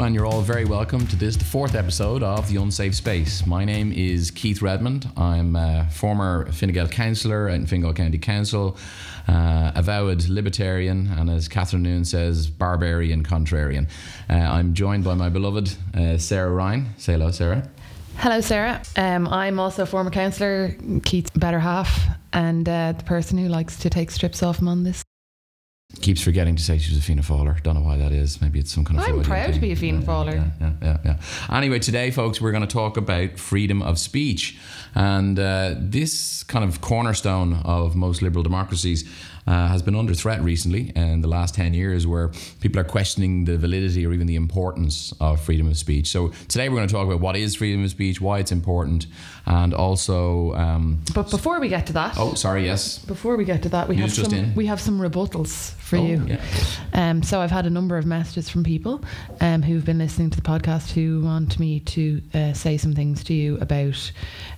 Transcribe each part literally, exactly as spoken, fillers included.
and you're all very welcome to this, the fourth episode of The Unsafe Space. My name is Keith Redmond. I'm a former Fine Gael councillor in Fingal County Council, uh, avowed libertarian, and as Catherine Noon says, barbarian contrarian. Uh, I'm joined by my beloved uh, Sarah Ryan. Say hello, Sarah. Hello, Sarah. Um, I'm also a former councillor, Keith's better half, and uh, the person who likes to take strips off him on this. Keeps forgetting to say she was a Fianna Fáiler. Don't know why that is. Maybe it's some kind of... I'm proud thing. to be a Fianna Fáiler. Yeah, yeah, yeah, yeah. Anyway, today, folks, we're going to talk about freedom of speech. And uh, this kind of cornerstone of most liberal democracies uh, has been under threat recently in the last ten years, where people are questioning the validity or even the importance of freedom of speech. So today we're going to talk about what is freedom of speech, why it's important, and also... Um, but before we get to that... Oh, sorry, yes. Before we get to that, we, have just some, in. we have some rebuttals for oh, you. Yeah. Um, so I've had a number of messages from people um, who've been listening to the podcast who want me to uh, say some things to you about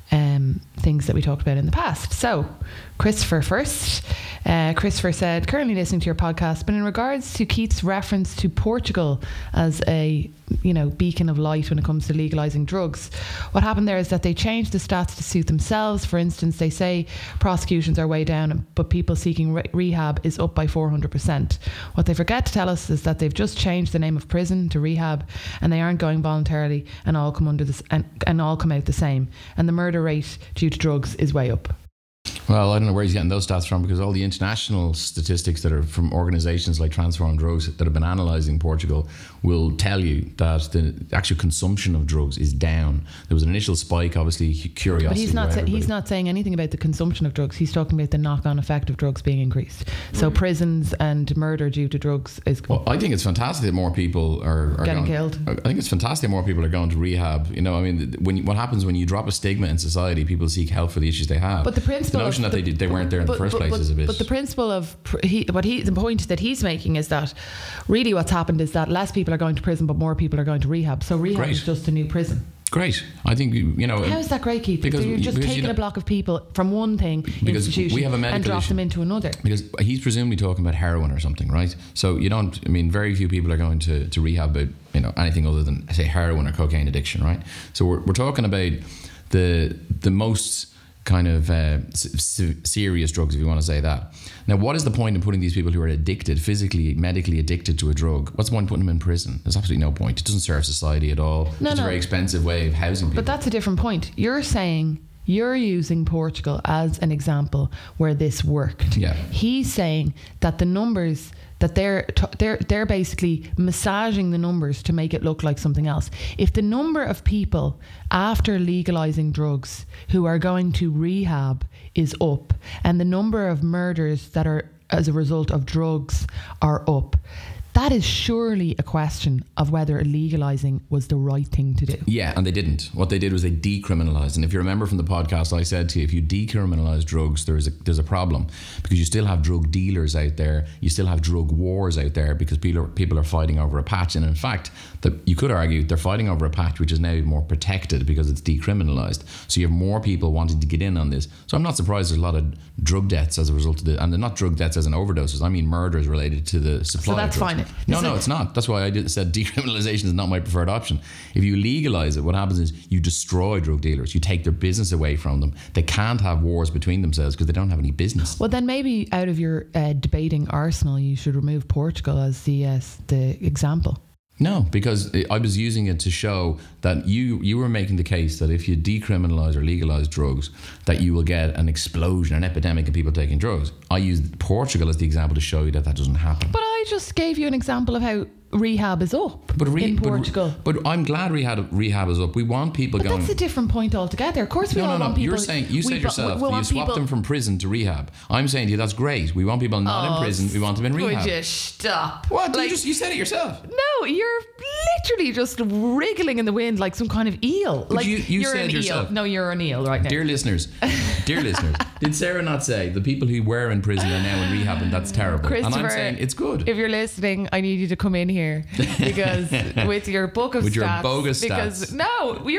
um, things that we talked about in the past. So Christopher first. Uh, Christopher said, currently listening to your podcast, but in regards to Keith's reference to Portugal as a, you know, beacon of light when it comes to legalising drugs, what happened there is that they changed the stats to suit themselves. For instance, they say prosecutions are way down, but people seeking re- rehab is up by four hundred percent. What they forget to tell us is that they've just changed the name of prison to rehab, and they aren't going voluntarily, and all come under this, and, and all come out the same. And the murder rate due to drugs is way up. Well, I don't know where he's getting those stats from, because all the international statistics that are from organisations like Transform Drugs that have been analysing Portugal will tell you that the actual consumption of drugs is down. There was an initial spike, obviously, curiosity. But he's not, sa- he's not saying anything about the consumption of drugs. He's talking about the knock-on effect of drugs being increased. So mm. prisons and murder due to drugs is... Well, I think it's fantastic that more people are, are getting going, killed. I think it's fantastic that more people are going to rehab. You know, I mean, when what happens when you drop a stigma in society, people seek help for the issues they have. But the principle the notion of that the, they did, they weren't there in but, the first but, place but, is a bit... But the principle of... He, what he, the point that he's making is that really what's happened is that less people are going to prison, but more people are going to rehab. So rehab Great. is just a new prison. Great. I think, you know... How is that great, Keith? Because you're just because, taking you know, a block of people from one thing, because institution, we have a medical and drop issue. them into another. Because he's presumably talking about heroin or something, right? So you don't... I mean, very few people are going to, to rehab about, you know, anything other than, say, heroin or cocaine addiction, right? So we're, we're talking about the the most... kind of uh, s- serious drugs, if you want to say that. Now, what is the point in putting these people who are addicted, physically, medically addicted to a drug? What's the point in putting them in prison? There's absolutely no point. It doesn't serve society at all. No, it's no. a very expensive way of housing people. But that's a different point. You're saying you're using Portugal as an example where this worked. Yeah. He's saying that the numbers that they're t- they're they're basically massaging the numbers to make it look like something else. If the number of people after legalizing drugs who are going to rehab is up, and the number of murders that are as a result of drugs are up, that is surely a question of whether legalising was the right thing to do. Yeah, and they didn't. What they did was they decriminalised. And if you remember from the podcast, I said to you, if you decriminalise drugs, there's a there's a problem, because you still have drug dealers out there. You still have drug wars out there, because people are, people are fighting over a patch. And in fact, the, you could argue they're fighting over a patch which is now more protected because it's decriminalised. So you have more people wanting to get in on this. So I'm not surprised there's a lot of drug deaths as a result of the, and they're not drug deaths as in overdoses. I mean murders related to the supply. So that's of drugs. fine. No, Is no, it? it's not. That's why I did, said decriminalisation is not my preferred option. If you legalise it, what happens is you destroy drug dealers. You take their business away from them. They can't have wars between themselves because they don't have any business. Well, then maybe out of your uh, debating arsenal, you should remove Portugal as the uh, the example. No, because I was using it to show that you you were making the case that if you decriminalise or legalise drugs, that you will get an explosion, an epidemic of people taking drugs. I used Portugal as the example to show you that that doesn't happen. But I just gave you an example of how rehab is up but re- in Portugal. But, but I'm glad rehab rehab is up. We want people but going. that's a different point altogether. Of course, we no, all no, no. want people. You're saying you we said wa- yourself we that you want swapped people- them from prison to rehab. I'm saying to you that's great. We want people not Oh, in prison. We want them in rehab. Would you stop? What? Like, you just you said it yourself. no, you're literally just wriggling in the wind like some kind of eel. But like you- you you're said an yourself. eel. No, you're an eel right now. Dear listeners, dear listeners, did Sarah not say the people who were in prison are now in rehab and that's terrible? And Christopher, I'm saying it's good. If you're listening, I need you to come in here because with your book of With your stats, bogus because stats. no, you're the one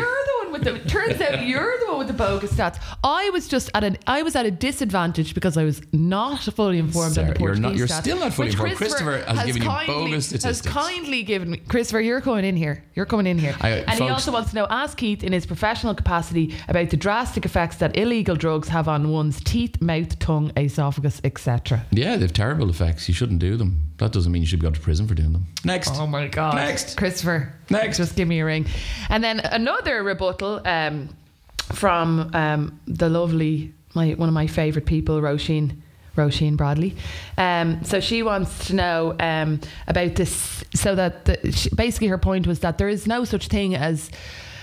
one with the. Turns out you're the one with the bogus stats. I was just at an. I was at a disadvantage because I was not fully informed Sarah, on the Portuguese you're not. You're stats, still not fully which informed. Christopher has, given kindly, you bogus statistics. Has kindly given me. Christopher, you're coming in here. You're coming in here. I, and folks, he also wants to know. Ask Keith in his professional capacity about the drastic effects that illegal drugs have on one's teeth, mouth, tongue, esophagus, et cetera. Yeah, they have terrible effects. You shouldn't do them. That doesn't mean you should go to prison for doing them. Next. Oh my God. Next. Christopher. Next. Just give me a ring. And then another rebuttal um, from um, the lovely, my one of my favourite people, Roisin. Roisin Bradley. Um, so she wants to know um, about this. So that the, she, basically her point was that there is no such thing as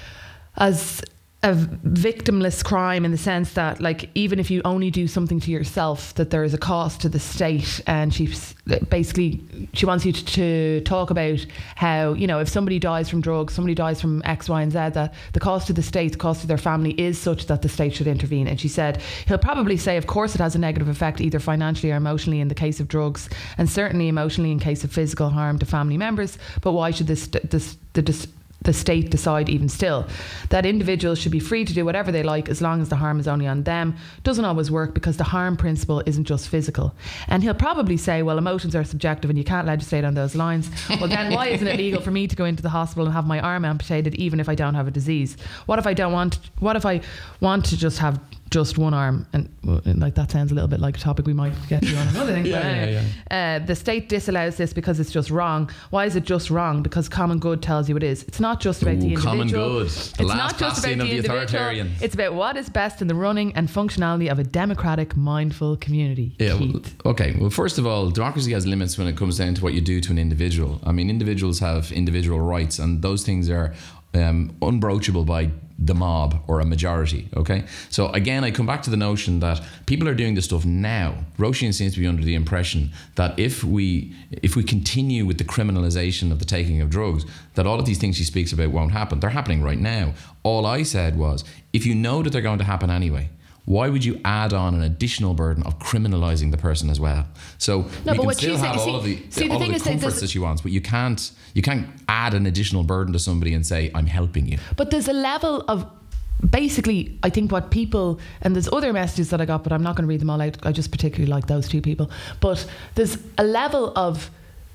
as a victimless crime, in the sense that, like, even if you only do something to yourself, that there is a cost to the state. And she basically she wants you to, to talk about how, you know, if somebody dies from drugs, somebody dies from X, Y, and Z, that the cost to the state, the cost to their family is such that the state should intervene. And she said he'll probably say, of course, it has a negative effect, either financially or emotionally in the case of drugs, and certainly emotionally in case of physical harm to family members. But why should this this the this the state decide even still? That individuals should be free to do whatever they like as long as the harm is only on them. Doesn't always work, because the harm principle isn't just physical. And he'll probably say, well, emotions are subjective and you can't legislate on those lines. Well, then why isn't it legal for me to go into the hospital and have my arm amputated even if I don't have a disease? What if I don't want what if I want to just have just one arm? And well, like, that sounds a little bit like a topic we might get to on another thing. yeah, but anyway, yeah, yeah. Uh, the state disallows this because it's just wrong. Why is it just wrong? Because common good tells you it is. It's not just about Ooh, the individual. common good. The It's last not just about bastion the, of the individual. authoritarian. It's about what is best in the running and functionality of a democratic, mindful community. Yeah, well, Keith. okay. Well, first of all, democracy has limits when it comes down to what you do to an individual. I mean, individuals have individual rights, and those things are um, unbroachable by the mob or a majority. Okay, so again, I come back to the notion that people are doing this stuff now. Roisin seems to be under the impression that if we if we continue with the criminalization of the taking of drugs, that all of these things she speaks about won't happen. They're happening right now. All I said was, if you know that they're going to happen anyway, why would you add on an additional burden of criminalising the person as well? So No, but we can what still she's have saying- all see- of the, see, the all thing of is the that comforts there's- that she wants, but you can't you can't add an additional burden to somebody and say, I'm helping you. But there's a level of, basically, I think what people, and there's other messages that I got, but I'm not going to read them all out. I just particularly like those two people. But there's a level of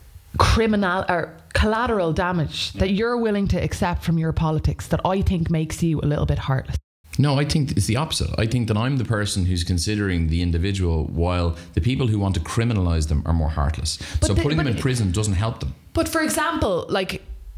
criminal or collateral damage that you're willing to accept from your politics that I think makes you a little bit heartless. No, I think it's the opposite. I think that I'm the person who's considering the individual, while the people who want to criminalise them are more heartless. But so the- putting them but- in prison doesn't help them. But for example, like,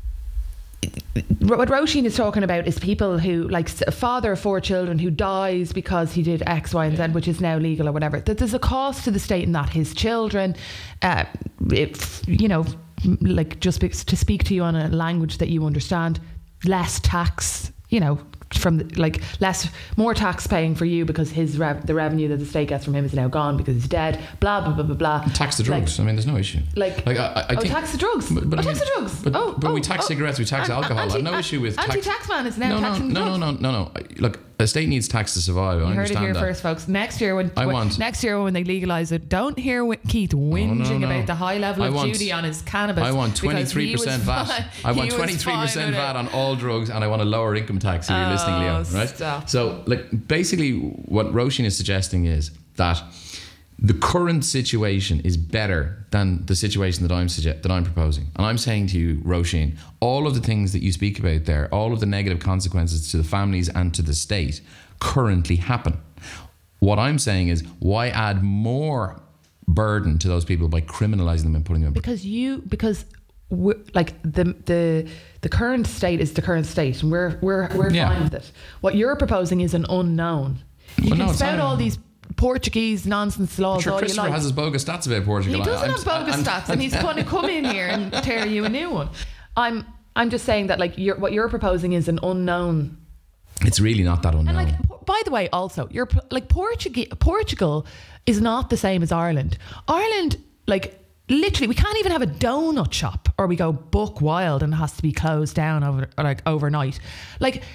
what Roisin is talking about is people who, like, a father of four children who dies because he did X, Y, and Z, which is now legal or whatever. That there's a cost to the state in that his children, uh, if, you know, like, just be, to speak to you on a language that you understand, less tax, you know, from the, like less more tax paying for you because his rev, the revenue that the state gets from him is now gone because he's dead. Blah blah blah blah blah. Tax the drugs. Like, I mean, there's no issue. Like, like I, I oh, think, tax the drugs. But, but oh, I tax mean, the drugs. But, oh, but oh, we tax oh. cigarettes. We tax An- alcohol. anti- I've no issue with tax. anti-tax man is now no, taxing no, drugs. no, no, no, no, no. Look, a state needs tax to survive. I You heard it understand here that. first, folks. Next year, when, I when want- next year when they legalise it, don't hear wi- Keith whinging no, no. about the high level I of want- duty on his cannabis. I want because twenty-three he was percent V A T. fine- I he want was twenty-three percent fine V with A T it. on all drugs, and I want a lower income tax. If you're listening, Leo, Oh, right? stop. So, like, basically, what Roisin is suggesting is that the current situation is better than the situation that I'm suggest- that I'm proposing. And I'm saying to you, Roisin, all of the things that you speak about there, all of the negative consequences to the families and to the state currently happen. What I'm saying is, why add more burden to those people by criminalising them and putting them in prison? Because you because we're, like the the the current state is the current state, and we're we're we're Yeah. fine with it. What you're proposing is an unknown. You Well, can no, it's spout not. all these Portuguese nonsense laws Sure, all you Christopher like. has his bogus stats about Portugal. He I- doesn't I'm- have bogus and- stats, and he's going to come in here and tear you a new one. I'm I'm just saying that, like, you're, what you're proposing is an unknown. It's really not that unknown. And, like, po- by the way, also, you're pro- like Portugal. Portugal is not the same as Ireland. Ireland, like, literally, we can't even have a donut shop, or we go buck wild and it has to be closed down over like overnight. Like,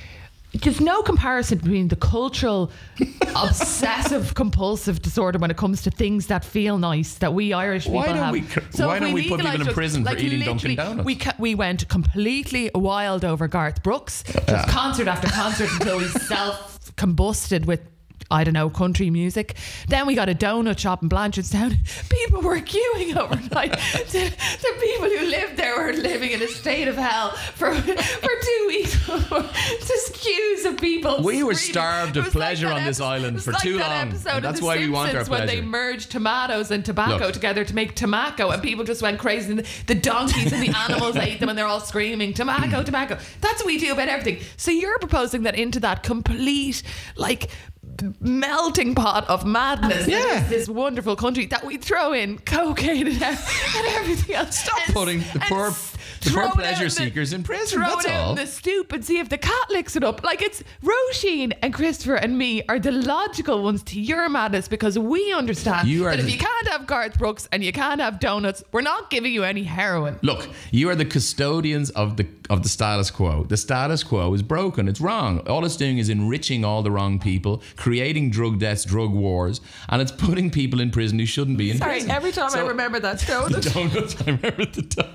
there's no comparison between the cultural obsessive compulsive disorder when it comes to things that feel nice that we Irish people Why don't have. we, So why if don't we put people in legalised prison drugs, for eating Dunkin' literally, Donuts? We ca- we went completely wild over Garth Brooks, just concert after concert until we self combusted with, I don't know, country music. Then we got a donut shop in Blanchardstown. People were queuing overnight. the, the people who lived there were living in a state of hell for for two weeks. Just queues of people. We were screaming. starved It of was like pleasure that on this episode- island it was for like too that long. episode And of that's The why we want our Simpsons when they pleasure. merged tomatoes and tobacco Look. together to make tobacco, and people just went crazy. And the donkeys and the animals ate them, and they're all screaming tobacco, tobacco. That's what we do about everything. So you're proposing that into that complete, like, melting pot of madness Yeah. that is this wonderful country, that we throw in cocaine and, and everything else. Stop and, putting the and poor, s- the throw poor it out pleasure in the- seekers in prison. Throw That's it out all. in the stoop and see if the cat licks it up. Like, it's Roisin and Christopher and me are the logical ones to your madness, because we understand You are that if the- you can't have Garth Brooks and you can't have donuts, we're not giving you any heroin. Look, you are the custodians of the of the status quo. The status quo is broken. It's wrong. All it's doing is enriching all the wrong people, creating drug deaths, drug wars, and it's putting people in prison who shouldn't be in Sorry, prison. every time I So- remember that The donut. donuts. I remember the donut.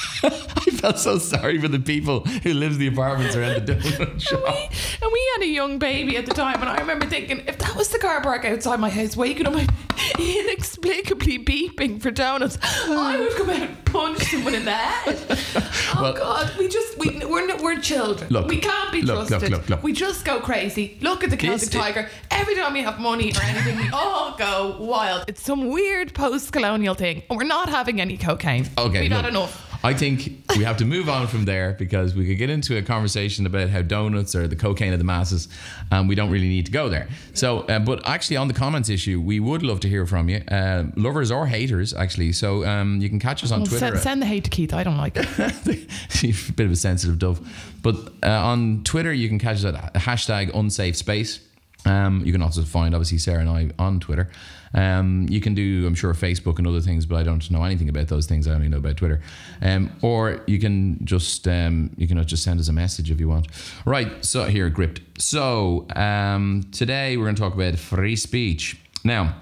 I felt so sorry for the people who live in the apartments around the donut And shop. we, and we had a young baby at the time, and I remember thinking, if that was the car park outside my house, waking up my inexplicably beeping for donuts, I would come out and punch someone in the head. Oh Well- God, we just we we're no- we're children. Look, we can't be look, look, trusted. look, look. We just go crazy. Look at the Celtic This- Tiger. Every time we have money or anything, we all go wild. It's some weird post-colonial thing, and we're not having any cocaine. Okay, we've look, had enough. I think we have to move on from there, because we could get into a conversation about how donuts are the cocaine of the masses, and we don't really need to go there. So, uh, but actually, on the comments issue, we would love to hear from you, uh, lovers or haters, actually. So um, you can catch us on Well, Twitter. send, send the hate to Keith. I don't like it. You're a bit of a sensitive dove. But uh, on Twitter, you can catch us at hashtag unsafe space. Um, you can also find, obviously, Sarah and I on Twitter. Um, you can do, I'm sure, Facebook and other things, but I don't know anything about those things. I only know about Twitter. Um, or you can just um, you can just send us a message if you want. Right, so here, gripped. So um, today we're going to talk about free speech. Now,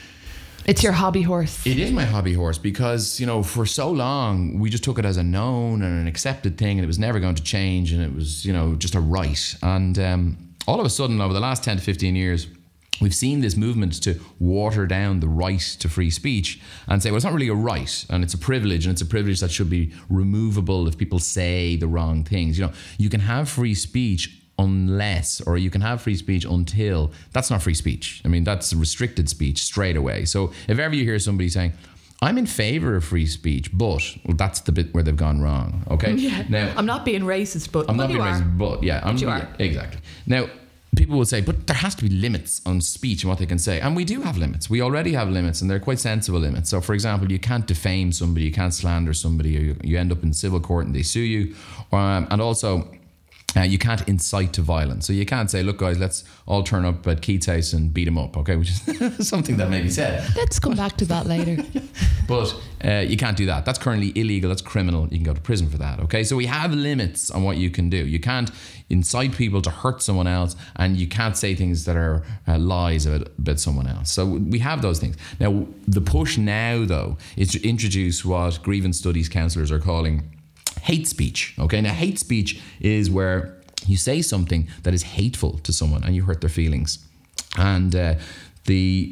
It's your hobby horse. it is my hobby horse, because, you know, for so long we just took it as a known and an accepted thing, and it was never going to change, and it was, you know, just a right. And um, all of a sudden, over the last ten to fifteen years, we've seen this movement to water down the right to free speech and say, well, it's not really a right, and it's a privilege, and it's a privilege that should be removable if people say the wrong things. You know, you can have free speech unless, or you can have free speech until. That's not free speech. I mean, that's restricted speech straight away. So if ever you hear somebody saying, I'm in favor of free speech, but, well, that's the bit where they've gone wrong. Okay. Yeah. Now, I'm not being racist, but I'm well, not you being are. racist, but yeah, I'm, you yeah, are. exactly. Now, people will say, but there has to be limits on speech and what they can say. And we do have limits. We already have limits, and they're quite sensible limits. So, for example, you can't defame somebody, you can't slander somebody, or you, you end up in civil court and they sue you. Um, and also, Uh, you can't incite to violence. So you can't say, look, guys, let's all turn up at Keith's house and beat him up, okay? Which is something that may be said. Let's come back to that later. But uh, you can't do that. That's currently illegal. That's criminal. You can go to prison for that, okay? So we have limits on what you can do. You can't incite people to hurt someone else, and you can't say things that are uh, lies about, about someone else. So we have those things. Now, the push now, though, is to introduce what grievance studies counsellors are calling hate speech. Okay, now hate speech is where you say something that is hateful to someone and you hurt their feelings. And uh, the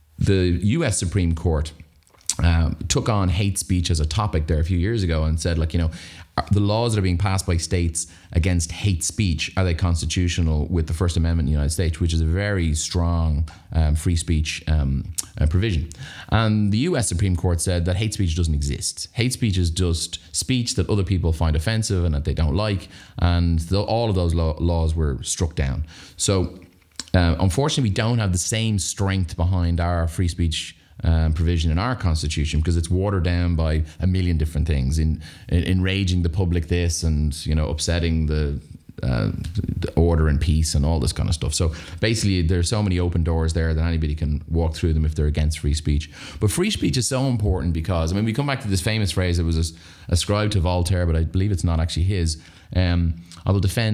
the U S Supreme Court um, took on hate speech as a topic there a few years ago and said, like, you know, the laws that are being passed by states against hate speech, are they constitutional with the First Amendment in the United States, which is a very strong um, free speech um, uh, provision. And the U S Supreme Court said that hate speech doesn't exist. Hate speech is just speech that other people find offensive and that they don't like, and the, all of those law, laws were struck down. So uh, unfortunately, we don't have the same strength behind our free speech Um, provision in our constitution, because it's watered down by a million different things, in, in enraging the public this, and, you know, upsetting the, uh, the order and peace and all this kind of stuff. So basically there's so many open doors there that anybody can walk through them if they're against free speech. But free speech is so important because, I mean, we come back to this famous phrase that was ascribed to Voltaire, but I believe it's not actually his. um, I will defend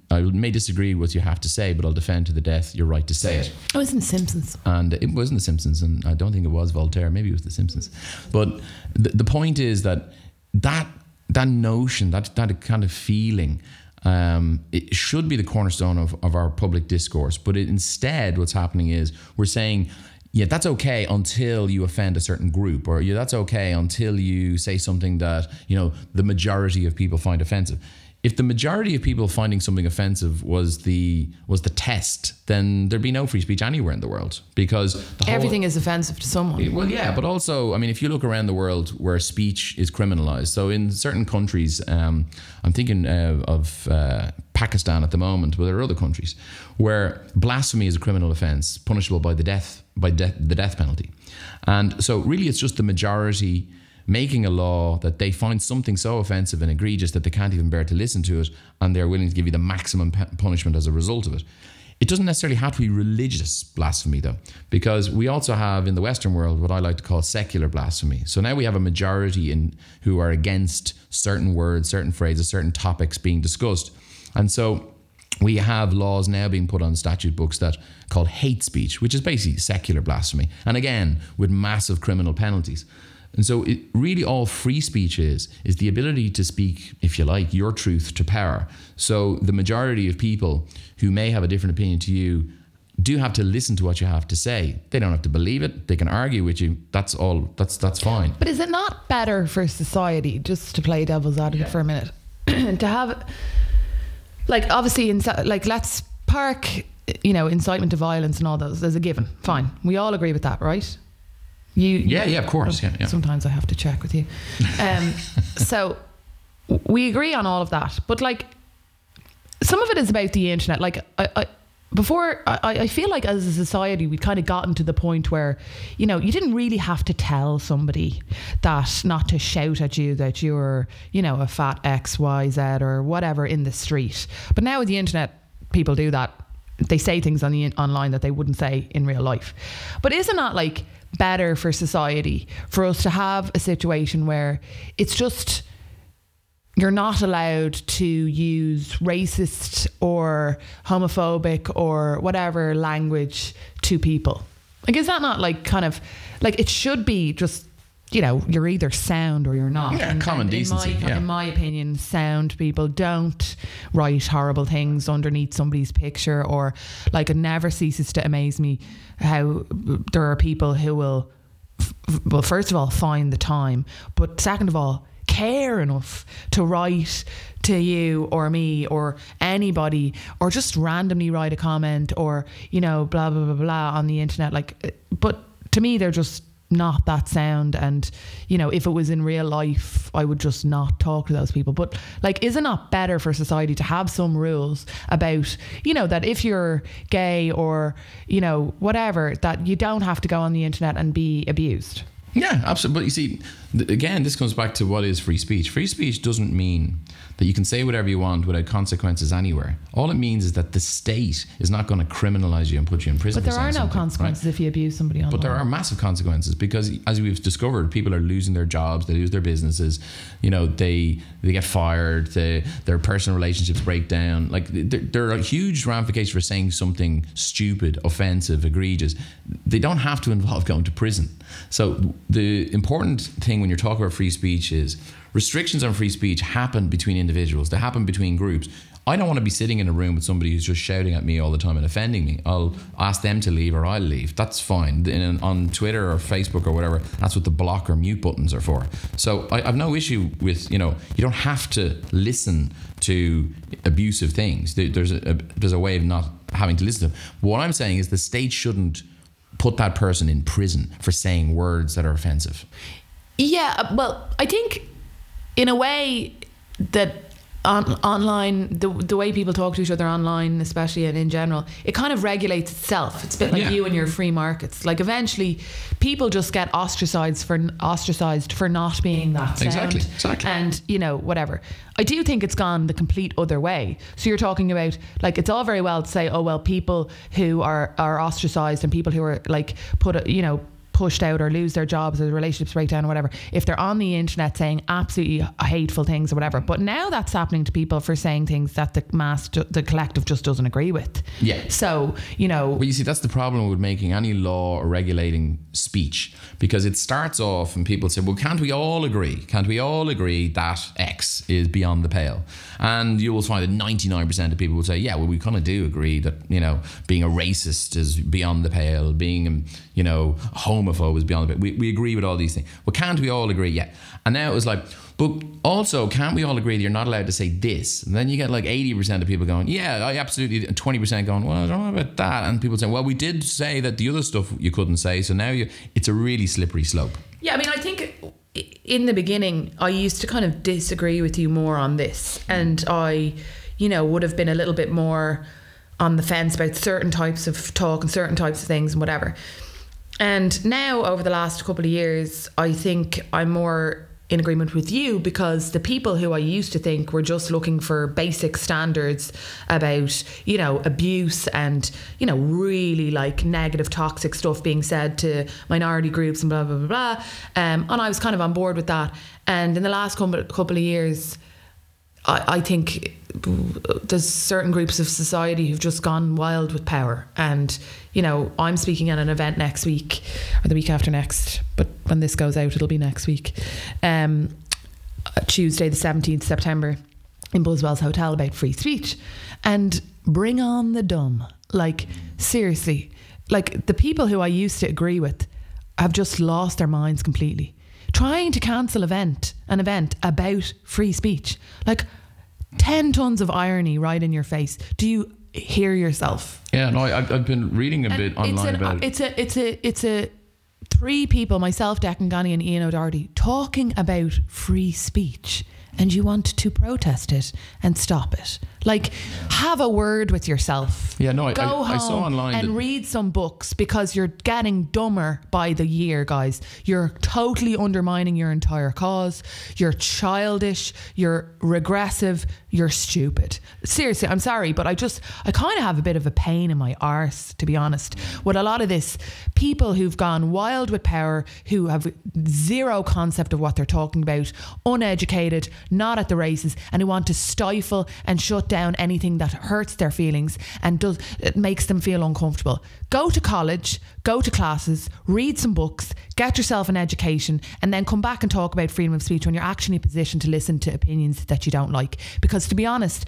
I may disagree with what you have to say, but I'll defend to the death your right to say it. It was in The Simpsons. And it wasn't The Simpsons, and I don't think it was Voltaire. Maybe it was The Simpsons. But the, the point is that that that notion, that that kind of feeling, um, it should be the cornerstone of, of our public discourse. But it, instead, what's happening is we're saying, yeah, that's okay until you offend a certain group, or yeah, that's okay until you say something that, you know, the majority of people find offensive. If the majority of people finding something offensive was the was the test, then there'd be no free speech anywhere in the world, because the whole, everything is offensive to someone. Well, yeah, but also, I mean, if you look around the world where speech is criminalized, so in certain countries, um, I'm thinking uh, of uh, Pakistan at the moment, but there are other countries where blasphemy is a criminal offense, punishable by the death by de- the death penalty, and so really, it's just the majority making a law that they find something so offensive and egregious that they can't even bear to listen to it, and they're willing to give you the maximum p- punishment as a result of it. It doesn't necessarily have to be religious blasphemy, though, because we also have in the Western world what I like to call secular blasphemy. So now we have a majority in who are against certain words, certain phrases, certain topics being discussed. And so we have laws now being put on statute books that called hate speech, which is basically secular blasphemy. And again, with massive criminal penalties. And so it really all free speech is, is the ability to speak, if you like, your truth to power. So the majority of people who may have a different opinion to you do have to listen to what you have to say. They don't have to believe it. They can argue with you. That's all. That's that's fine. But is it not better for society, just to play devil's advocate yeah. for a minute, to have, like, obviously, in, like, let's park, you know, incitement to violence and all those as a given. Fine. We all agree with that, right? You, yeah, yeah, of course. Yeah, yeah. Sometimes I have to check with you. Um, so we agree on all of that, but like some of it is about the internet. Like I, I before, I, I feel like as a society we've kind of gotten to the point where, you know, you didn't really have to tell somebody that not to shout at you that you're, you know, a fat X, Y, Z or whatever in the street. But now with the internet, people do that. They say things on the online that they wouldn't say in real life. But isn't that like better for society for us to have a situation where it's just you're not allowed to use racist or homophobic or whatever language to people? Like, is that not like kind of like it should be just, you know, you're either sound or you're not. Yeah, and, common and decency. In my, yeah. in my opinion, sound people don't write horrible things underneath somebody's picture, or like it never ceases to amaze me how there are people who will, f- well, first of all, find the time, but second of all, care enough to write to you or me or anybody, or just randomly write a comment or, you know, blah, blah, blah, blah on the internet. Like, but to me, they're just not that sound. And, you know, if it was in real life, I would just not talk to those people. But like, is it not better for society to have some rules about, you know, that if you're gay or, you know, whatever, that you don't have to go on the internet and be abused? Yeah, absolutely. But you see, th- again, this comes back to what is free speech. Free speech doesn't mean that you can say whatever you want without consequences anywhere. All it means is that the state is not going to criminalize you and put you in prison. But there are no something, consequences right? if you abuse somebody online. But there are massive consequences, because as we've discovered, people are losing their jobs, they lose their businesses, you know, they they get fired, they, their personal relationships break down. Like there, there are huge ramifications for saying something stupid, offensive, egregious. They don't have to involve going to prison. So the important thing when you're talking about free speech is restrictions on free speech happen between individuals. They happen between groups. I don't want to be sitting in a room with somebody who's just shouting at me all the time and offending me. I'll ask them to leave or I'll leave. That's fine. In, on Twitter or Facebook or whatever, that's what the block or mute buttons are for. So I have no issue with, you know, you don't have to listen to abusive things. There's a, a, there's a way of not having to listen to them. What I'm saying is the state shouldn't put that person in prison for saying words that are offensive. Yeah, well, I think in a way that on, online, the the way people talk to each other online, especially and in general, it kind of regulates itself. It's a bit like yeah. you and your free markets. Like eventually, people just get ostracized for ostracized for not being that sound. Exactly, exactly. And you know, whatever. I do think it's gone the complete other way. So you're talking about, like, it's all very well to say, oh well, people who are are ostracized and people who are like put, you know, pushed out or lose their jobs or the relationships break down or whatever, if they're on the internet saying absolutely hateful things or whatever. But now that's happening to people for saying things that the mass, the collective just doesn't agree with. Yeah. So, you know. Well, you see, that's the problem with making any law or regulating speech, because it starts off and people say, well, can't we all agree? Can't we all agree that X is beyond the pale? And you will find that ninety-nine percent of people will say, yeah, well, we kind of do agree that, you know, being a racist is beyond the pale, being, you know, a homophobe is beyond the pale. We, we agree with all these things. Well, can't we all agree? Yeah. And now it was like, but also, can't we all agree that you're not allowed to say this? And then you get like eighty percent of people going, yeah, I absolutely, and twenty percent going, well, I don't know about that. And people saying, well, we did say that the other stuff you couldn't say. So now you, it's a really slippery slope. Yeah, I mean, I think in the beginning, I used to kind of disagree with you more on this. And I, you know, would have been a little bit more on the fence about certain types of talk and certain types of things and whatever. And now, over the last couple of years, I think I'm more in agreement with you, because the people who I used to think were just looking for basic standards about, you know, abuse and, you know, really like negative, toxic stuff being said to minority groups and blah, blah, blah, blah. Um, and I was kind of on board with that. And in the last couple, couple of years, I, I think there's certain groups of society who've just gone wild with power. And, you know, I'm speaking at an event next week or the week after next, but when this goes out, it'll be next week. Um, Tuesday, the seventeenth of September in Buswell's Hotel about free speech. And bring on the dumb. Like, seriously, like the people who I used to agree with have just lost their minds completely. Trying to cancel event an event about free speech. Like, ten tons of irony right in your face. Do you hear yourself? Yeah, no, I, I've been reading a and bit online it's an, about it. It's a, it's a, it's a three people, myself, Declan Gunny and Ian O'Doherty, talking about free speech, and you want to protest it and stop it. Like, have a word with yourself. Yeah, no, I, Go I, home I saw online and that read some books, because you're getting dumber by the year, guys. You're totally undermining your entire cause. You're childish. You're regressive. You're stupid. Seriously, I'm sorry, but I just, I kind of have a bit of a pain in my arse, to be honest, with a lot of this. People who've gone wild with power, who have zero concept of what they're talking about, uneducated, not at the races, and who want to stifle and shut down anything that hurts their feelings and does it makes them feel uncomfortable. Go to college, go to classes, read some books, get yourself an education, and then come back and talk about freedom of speech when you're actually in a position to listen to opinions that you don't like. Because to be honest,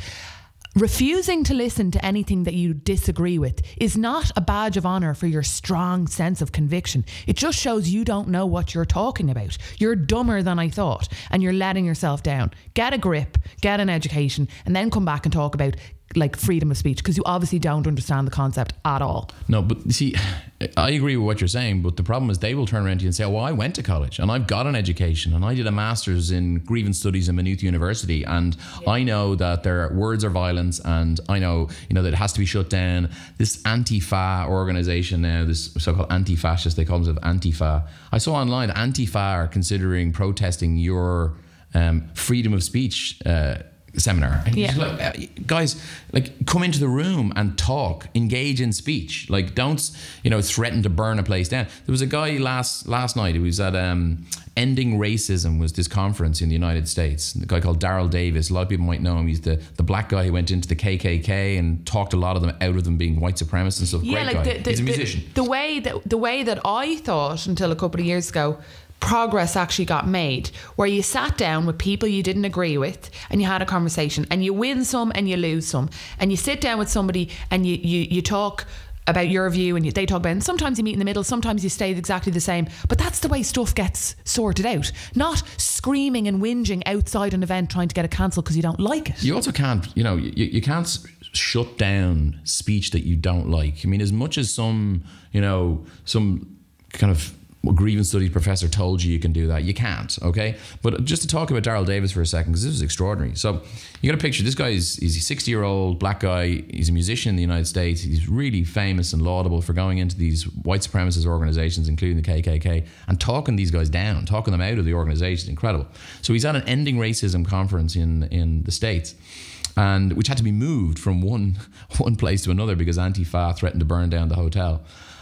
refusing to listen to anything that you disagree with is not a badge of honour for your strong sense of conviction. It just shows you don't know what you're talking about. You're dumber than I thought, and you're letting yourself down. Get a grip, get an education, and then come back and talk about like freedom of speech, because you obviously don't understand the concept at all. No, but you see, I agree with what you're saying, but the problem is they will turn around to you and say, well, I went to college and I've got an education and I did a master's in grievance studies in Maynooth University, and yeah. I know that their words are violence, and I know, you know, that it has to be shut down. This Antifa organisation now, this so-called anti-fascist, they call themselves Antifa. I saw online Antifa are considering protesting your um, freedom of speech uh seminar. And yeah. Like, uh, guys, like, come into the room and talk, engage in speech. Like, don't, you know, threaten to burn a place down. There was a guy last last night who was at um, Ending Racism, was this conference in the United States. A guy called Daryl Davis. A lot of people might know him. He's the, the black guy who went into the K K K and talked a lot of them out of them being white supremacists and stuff. Yeah, Great like guy. the, the, He's a the, musician. The way that the way that I thought until a couple of years ago, progress actually got made, where you sat down with people you didn't agree with and you had a conversation, and you win some and you lose some, and you sit down with somebody and you you, you talk about your view and you, they talk about it, and sometimes you meet in the middle, sometimes you stay exactly the same. But that's the way stuff gets sorted out, not screaming and whinging outside an event trying to get it cancelled because you don't like it. You also can't, you know, you, you can't shut down speech that you don't like. I mean, as much as some, you know, some kind of grievance studies professor told you you can do that, you can't, okay? But just to talk about Daryl Davis for a second, because this is extraordinary. So you got a picture, this guy is he's a sixty year old black guy, he's a musician in the United States, he's really famous and laudable for going into these white supremacist organizations, including the K K K, and talking these guys down, talking them out of the organization. Incredible. So he's at an Ending Racism conference in in the States, and which had to be moved from one one place to another because Antifa threatened to burn down the hotel.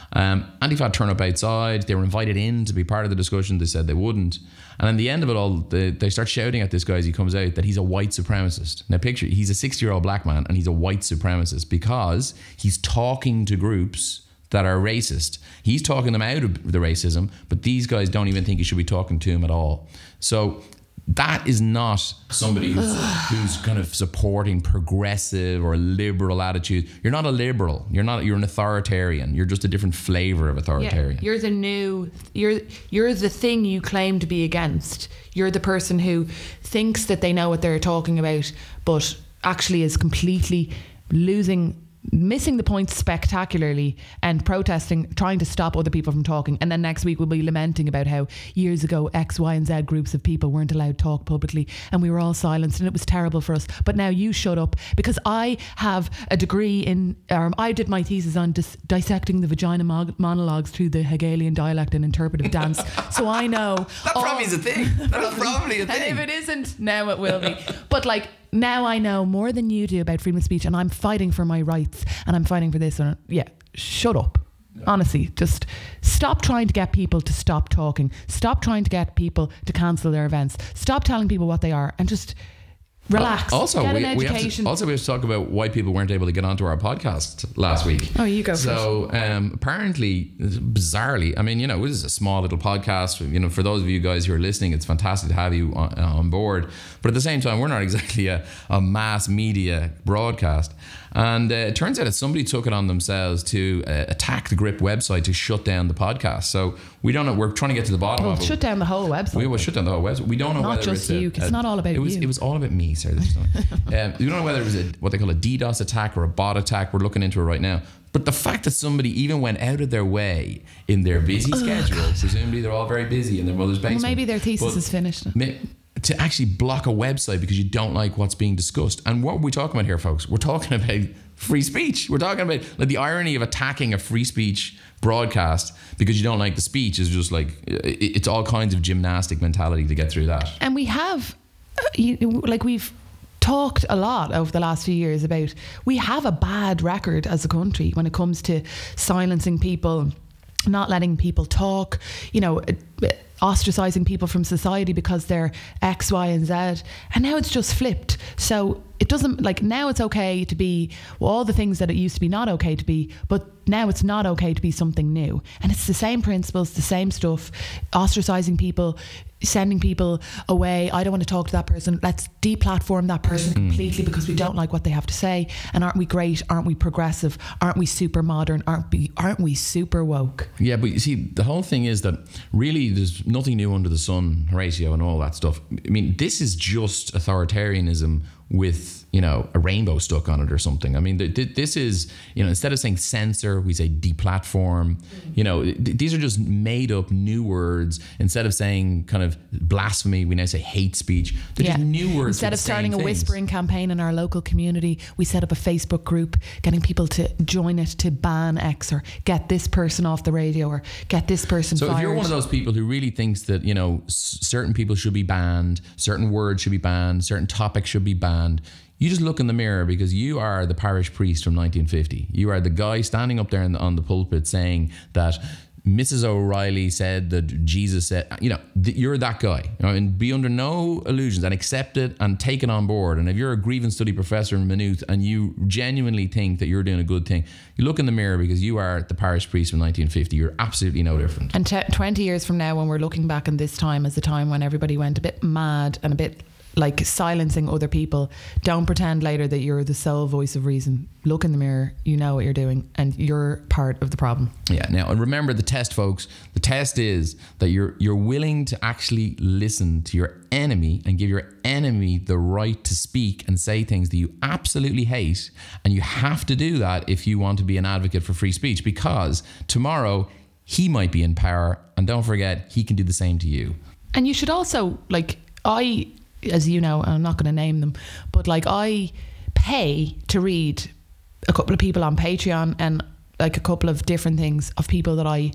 Um, Antifa turn up outside. They were invited in to be part of the discussion. They said they wouldn't. And at the end of it all, they, they start shouting at this guy as he comes out that he's a white supremacist. Now picture, he's a sixty-year-old black man and he's a white supremacist because he's talking to groups that are racist. He's talking them out of the racism, but these guys don't even think he should be talking to him at all. So that is not somebody who's, who's kind of supporting progressive or liberal attitude. You're not a liberal. You're not. You're an authoritarian. You're just a different flavor of authoritarian. Yeah, you're the new. You're you're the thing you claim to be against. You're the person who thinks that they know what they're talking about, but actually is completely losing. Missing the point spectacularly and protesting, trying to stop other people from talking. And then next week we'll be lamenting about how years ago X, Y and Z groups of people weren't allowed to talk publicly and we were all silenced and it was terrible for us. But now you shut up because I have a degree in, um, I did my thesis on dis- dissecting the vagina mo- monologues through the Hegelian dialect and interpretive dance. So I know. That all, probably is a thing. That's probably a thing. And if it isn't, now it will be. But like, now I know more than you do about freedom of speech and I'm fighting for my rights and I'm fighting for this. And yeah, shut up. Honestly, just stop trying to get people to stop talking. Stop trying to get people to cancel their events. Stop telling people what they are and just relax. Also, get we, an we have education. to, also we have to talk about why people weren't able to get onto our podcast last week. Oh, you go first. So um, apparently, bizarrely, I mean, you know, this is a small little podcast. You know, for those of you guys who are listening, it's fantastic to have you on, on board. But at the same time, we're not exactly a, a mass media broadcast. And uh, it turns out that somebody took it on themselves to uh, attack the Grip website to shut down the podcast. So we don't know. We're trying to get to the bottom Well, of it. shut down the whole website. We will shut down the whole website. We don't know Not whether just it's you, a, 'cause it's a- not all about it was, you. It was all about me, sorry. This is not- um, we don't know whether it was a, what they call a DDoS attack or a bot attack. We're looking into it right now. But the fact that somebody even went out of their way in their busy schedule, presumably they're all very busy in their mother's basement. Well, maybe their thesis but is finished. ma- to actually block a website because you don't like what's being discussed. And what are we talking about here, folks? We're talking about free speech. We're talking about like the irony of attacking a free speech broadcast because you don't like the speech is just like, it- it's all kinds of gymnastic mentality to get through that. And we have, uh, you, like we've talked a lot over the last few years about, we have a bad record as a country when it comes to silencing people, not letting people talk, you know, ostracizing people from society because they're X, Y and Z. And now it's just flipped. So it doesn't, like now it's okay to be well, all the things that it used to be not okay to be, but now it's not okay to be something new. And it's the same principles, the same stuff, ostracizing people, sending people away. I don't want to talk to that person. Let's deplatform that person completely because we don't like what they have to say. And aren't we great? Aren't we progressive? Aren't we super modern? Aren't we, aren't we super woke? Yeah, but you see, the whole thing is that really there's nothing new under the sun, Horatio, and all that stuff. I mean, this is just authoritarianism with, you know, a rainbow stuck on it or something. I mean, th- th- this is, you know, instead of saying censor, we say deplatform. You know, th- these are just made up new words. Instead of saying kind of blasphemy, we now say hate speech. They're just new words. Instead for of the starting same a things. whispering campaign in our local community, we set up a Facebook group, getting people to join it to ban X or get this person off the radio or get this person So fired. if you're one of those people who really thinks that, you know, s- certain people should be banned, certain words should be banned, certain topics should be banned, you just look in the mirror because you are the parish priest from nineteen fifty. You are the guy standing up there in the, on the pulpit saying that Missus O'Reilly said that Jesus said, you know, th- you're that guy. You know, and be under no illusions and accept it and take it on board. And if you're a grievance study professor in Maynooth and you genuinely think that you're doing a good thing, you look in the mirror because you are the parish priest from nineteen fifty. You're absolutely no different. And t- twenty years from now, when we're looking back on this time as a time when everybody went a bit mad and a bit like silencing other people, don't pretend later that you're the sole voice of reason. Look in the mirror, you know what you're doing, and you're part of the problem. Yeah. Now, and remember the test, folks. The test is that you're you're willing to actually listen to your enemy and give your enemy the right to speak and say things that you absolutely hate, and you have to do that if you want to be an advocate for free speech, because tomorrow he might be in power, and don't forget he can do the same to you. And you should also, like, I, as you know, and I'm not going to name them, but like I pay to read a couple of people on Patreon and like a couple of different things of people that I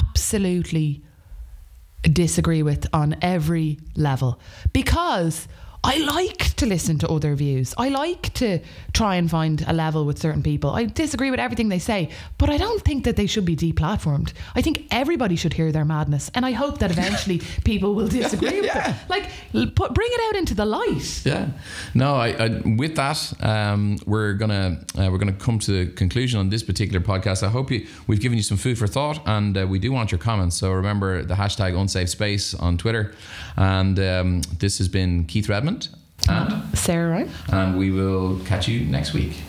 absolutely disagree with on every level, because I like to listen to other views. I like to try and find a level with certain people. I disagree with everything they say, but I don't think that they should be deplatformed. I think everybody should hear their madness, and I hope that eventually people will disagree yeah, with yeah. it. Like, put, bring it out into the light. Yeah. No, I, I with that, um, we're gonna uh, we're gonna come to the conclusion on this particular podcast. I hope you we've given you some food for thought, and uh, we do want your comments. So remember the hashtag unsafe space on Twitter, and um, this has been Keith Redmond. And Sarah Ryan. And we will catch you next week.